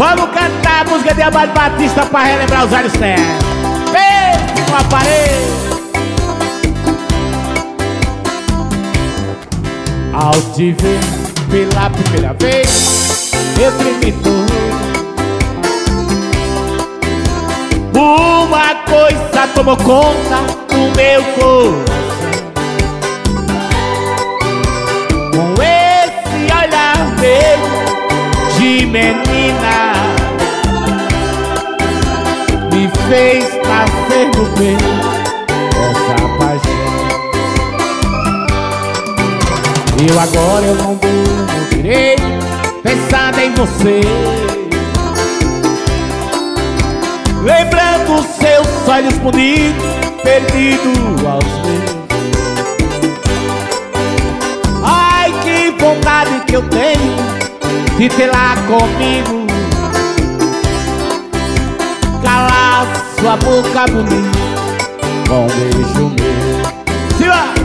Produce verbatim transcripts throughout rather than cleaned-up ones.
Vamos cantar a música de Amado Batista pra relembrar os velhos tempos. Beijo no aparelho. Ao te ver pela primeira vez, eu tremi todo. Uma coisa tomou conta do meu coração. Com esse olhar meu de menina, me fez nascer no peito essa paixão. Eu agora eu não durmo direito, pensando em você, lembrando seus olhos bonitos, perdido aos meus. Ai, que vontade que eu tenho de ter lá comigo, calar sua boca bonita com um beijo meu. Siga!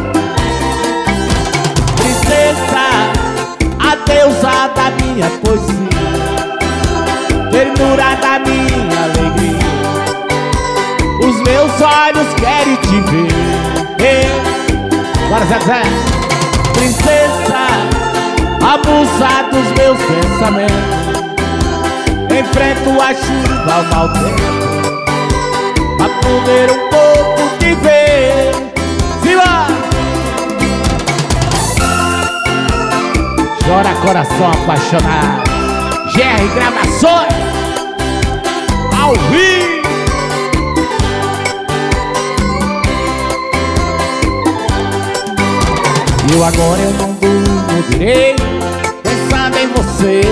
Princesa, a deusa da minha poesia, ternura da minha alegria, os meus olhos querem te ver. Bora, Zé Zé. Princesa, a musa dos meus pensamentos, enfrento a chuva ao mau tempo, pra poder um pouco te ver. Viva! Chora coração apaixonado, G R Gravações, ao vivo. Eu agora eu não durmo direito, pensando em você,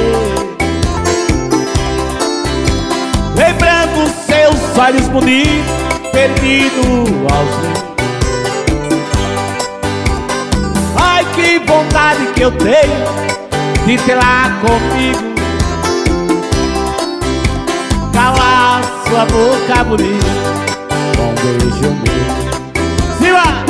lembrando seus olhos bonitos, perdido aos meus. Ai, que vontade que eu tenho de ter lá comigo, calar sua boca bonita com um beijo meu. Siga!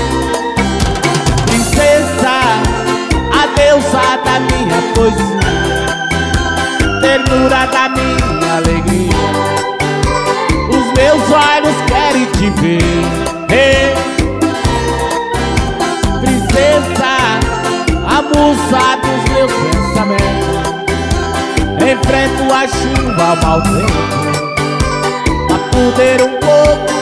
Princesa, a deusa da minha poesia, ternura da minha alegria, os meus olhos querem te ver. Hey. Princesa, a musa dos meus pensamentos, enfrento a chuva ao mau tempo, pra poder um pouco